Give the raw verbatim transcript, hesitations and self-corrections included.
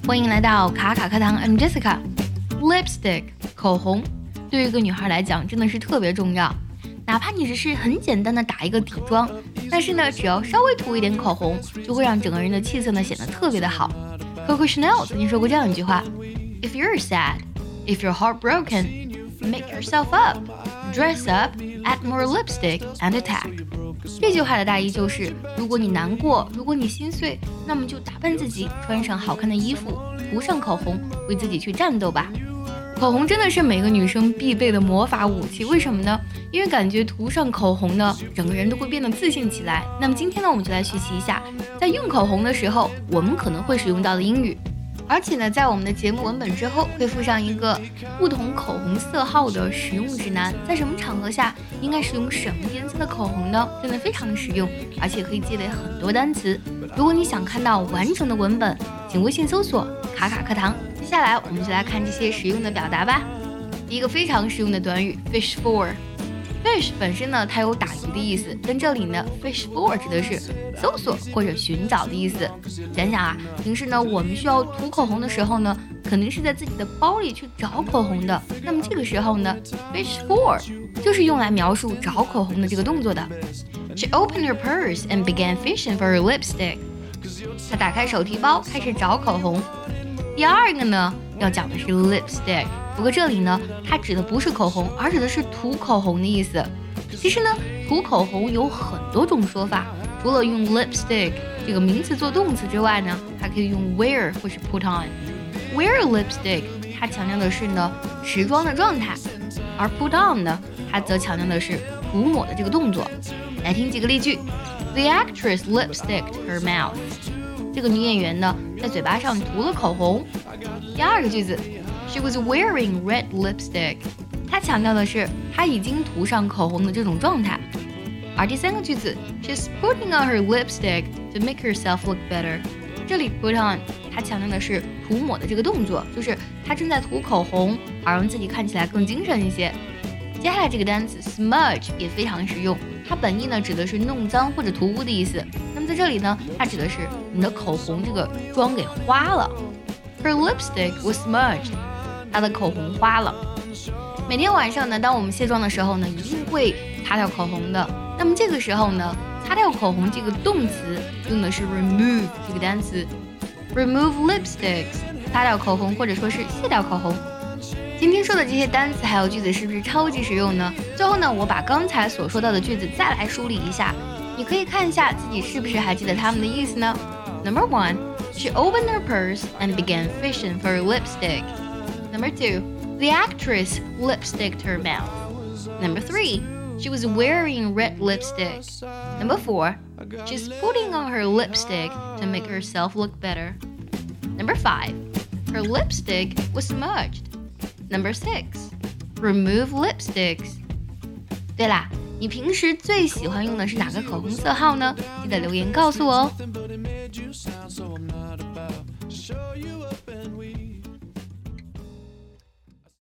欢迎来到卡卡课堂 ，I'm Jessica。Lipstick 口红对于一个女孩来讲真的是特别重要，哪怕你只是很简单的打一个底妆，但是呢，只要稍微涂一点口红，就会让整个人的气色呢显得特别的好。Coco Chanel 曾经说过这样一句话 ：If you're sad, if you're heartbroken, make yourself up, dress up, add more lipstick and attack。这句话的大意就是，如果你难过，如果你心碎，那么就打扮自己，穿上好看的衣服，涂上口红，为自己去战斗吧。口红真的是每个女生必备的魔法武器，为什么呢？因为感觉涂上口红呢，整个人都会变得自信起来。那么今天呢，我们就来学习一下，在用口红的时候，我们可能会使用到的英语。而且呢，在我们的节目文本之后会附上一个不同口红色号的使用指南，在什么场合下应该使用什么颜色的口红呢？真的非常的实用，而且可以积累很多单词。如果你想看到完整的文本，请微信搜索卡卡课堂。接下来我们就来看这些实用的表达吧。第一个非常实用的短语 fish for。Fish 本身呢，它有打鱼的意思，但这里呢 fish for 指的是搜索或者寻找的意思。想想啊，平时呢我们需要涂口红的时候呢，肯定是在自己的包里去找口红的。那么这个时候呢 fish for 就是用来描述找口红的这个动作的。She opened her purse and began fishing for her lipstick。她打开手提包，开始找口红。第二个呢，要讲的是 lipstick。不过这里呢，它指的不是口红，而指的是涂口红的意思。其实呢，涂口红有很多种说法，除了用 lipstick 这个名词做动词之外呢，还可以用 wear 或是 put on。wear lipstick 它强调的是呢时装的状态，而 put on 呢，它则强调的是涂抹的这个动作。来听几个例句 ：The actress lipsticked her mouth。这个女演员呢，在嘴巴上涂了口红。第二个句子。She was wearing red lipstick。她强调的是她已经涂上口红的这种状态。而第三个句子 ，She's putting on her lipstick to make herself look better。这里 put on 她强调的是涂抹的这个动作，就是她正在涂口红，而让自己看起来更精神一些。接下来这个单词 smudge 也非常实用，它本意呢指的是弄脏或者涂污的意思。那么在这里呢，它指的是你的口红这个妆给花了。Her lipstick was smudged。她的口红花了。每天晚上呢，当我们卸妆的时候呢，一定会擦掉口红的。那么这个时候呢，擦掉口红这个动词用的是 remove 这个单词 ，remove lipsticks， 擦掉口红或者说是卸掉口红。今天说的这些单词还有句子是不是超级实用呢？最后呢，我把刚才所说到的句子再来梳理一下，你可以看一下自己是不是还记得它们的意思呢 ？Number one, she opened her purse and began fishing for her lipstick.Number two, the actress lipsticked her mouth. Number three, she was wearing red lipstick. Number four, she's putting on her lipstick to make herself look better. Number five, her lipstick was smudged. Number six, remove lipsticks. 对啦，你平时最喜欢用的是哪个口红色号呢？记得留言告诉我哦。